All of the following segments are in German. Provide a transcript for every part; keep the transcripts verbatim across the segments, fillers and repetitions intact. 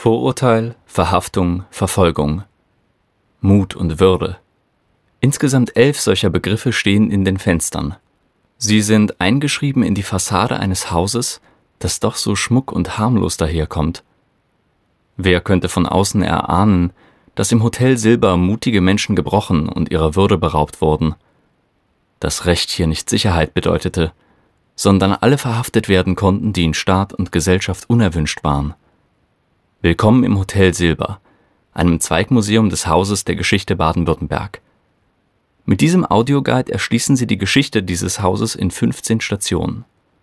Vorurteil, Verhaftung, Verfolgung, Mut und Würde. Insgesamt elf solcher Begriffe stehen in den Fenstern. Sie sind eingeschrieben in die Fassade eines Hauses, das doch so schmuck und harmlos daherkommt. Wer könnte von außen erahnen, dass im Hotel Silber mutige Menschen gebrochen und ihrer Würde beraubt wurden? Dass Recht hier nicht Sicherheit bedeutete, sondern alle verhaftet werden konnten, die in Staat und Gesellschaft unerwünscht waren. Willkommen im Hotel Silber, einem Zweigmuseum des Hauses der Geschichte Baden-Württemberg. Mit diesem Audioguide erschließen Sie die Geschichte dieses Hauses in fünfzehn Stationen.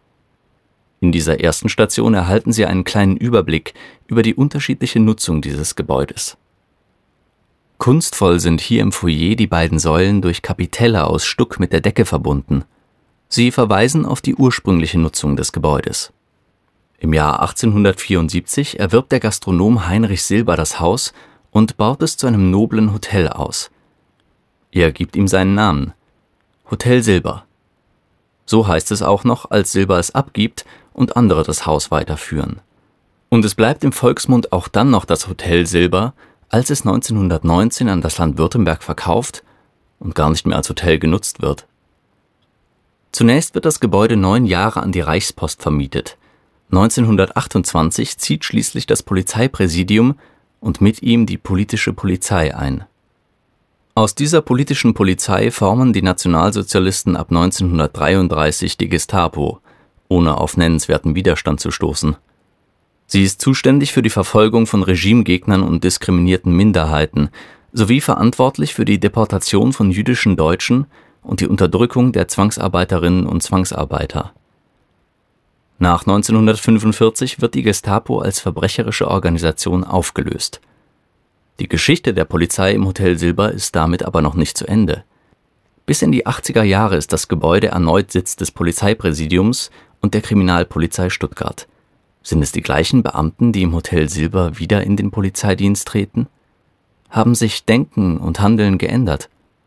In dieser ersten Station erhalten Sie einen kleinen Überblick über die unterschiedliche Nutzung dieses Gebäudes. Kunstvoll sind hier im Foyer die beiden Säulen durch Kapitelle aus Stuck mit der Decke verbunden. Sie verweisen auf die ursprüngliche Nutzung des Gebäudes. Im Jahr achtzehnhundertvierundsiebzig erwirbt der Gastronom Heinrich Silber das Haus und baut es zu einem noblen Hotel aus. Er gibt ihm seinen Namen: Hotel Silber. So heißt es auch noch, als Silber es abgibt und andere das Haus weiterführen. Und es bleibt im Volksmund auch dann noch das Hotel Silber, als es neunzehnhundertneunzehn an das Land Württemberg verkauft und gar nicht mehr als Hotel genutzt wird. Zunächst wird das Gebäude neun Jahre an die Reichspost vermietet. neunzehnhundertachtundzwanzig zieht schließlich das Polizeipräsidium und mit ihm die politische Polizei ein. Aus dieser politischen Polizei formen die Nationalsozialisten ab neunzehnhundertdreiunddreißig die Gestapo, ohne auf nennenswerten Widerstand zu stoßen. Sie ist zuständig für die Verfolgung von Regimegegnern und diskriminierten Minderheiten sowie verantwortlich für die Deportation von jüdischen Deutschen und die Unterdrückung der Zwangsarbeiterinnen und Zwangsarbeiter. Nach neunzehnhundertfünfundvierzig wird die Gestapo als verbrecherische Organisation aufgelöst. Die Geschichte der Polizei im Hotel Silber ist damit aber noch nicht zu Ende. Bis in die achtziger Jahre ist das Gebäude erneut Sitz des Polizeipräsidiums und der Kriminalpolizei Stuttgart. Sind es die gleichen Beamten, die im Hotel Silber wieder in den Polizeidienst treten? Haben sich Denken und Handeln geändert?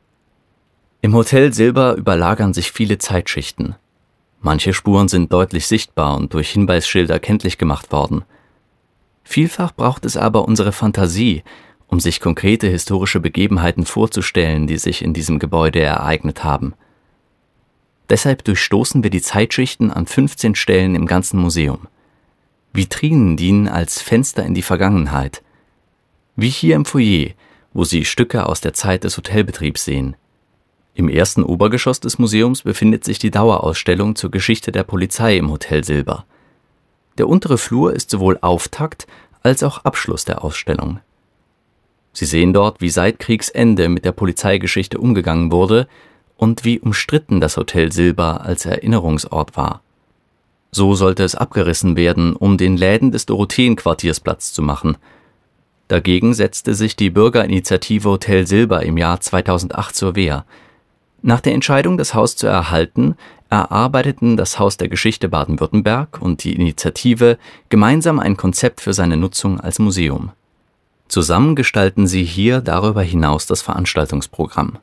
Im Hotel Silber überlagern sich viele Zeitschichten. Manche Spuren sind deutlich sichtbar und durch Hinweisschilder kenntlich gemacht worden. Vielfach braucht es aber unsere Fantasie, um sich konkrete historische Begebenheiten vorzustellen, die sich in diesem Gebäude ereignet haben. Deshalb durchstoßen wir die Zeitschichten an fünfzehn Stellen im ganzen Museum. Vitrinen dienen als Fenster in die Vergangenheit. Wie hier im Foyer, wo Sie Stücke aus der Zeit des Hotelbetriebs sehen. Im ersten Obergeschoss des Museums befindet sich die Dauerausstellung zur Geschichte der Polizei im Hotel Silber. Der untere Flur ist sowohl Auftakt als auch Abschluss der Ausstellung. Sie sehen dort, wie seit Kriegsende mit der Polizeigeschichte umgegangen wurde und wie umstritten das Hotel Silber als Erinnerungsort war. So sollte es abgerissen werden, um den Läden des Dorotheenquartiers Platz zu machen. Dagegen setzte sich die Bürgerinitiative Hotel Silber im Jahr zweitausendacht zur Wehr. Nach der Entscheidung, das Haus zu erhalten, erarbeiteten das Haus der Geschichte Baden-Württemberg und die Initiative gemeinsam ein Konzept für seine Nutzung als Museum. Zusammen gestalten sie hier darüber hinaus das Veranstaltungsprogramm.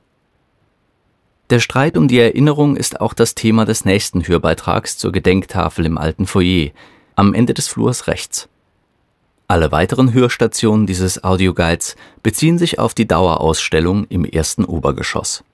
Der Streit um die Erinnerung ist auch das Thema des nächsten Hörbeitrags zur Gedenktafel im alten Foyer, am Ende des Flurs rechts. Alle weiteren Hörstationen dieses Audioguides beziehen sich auf die Dauerausstellung im ersten Obergeschoss.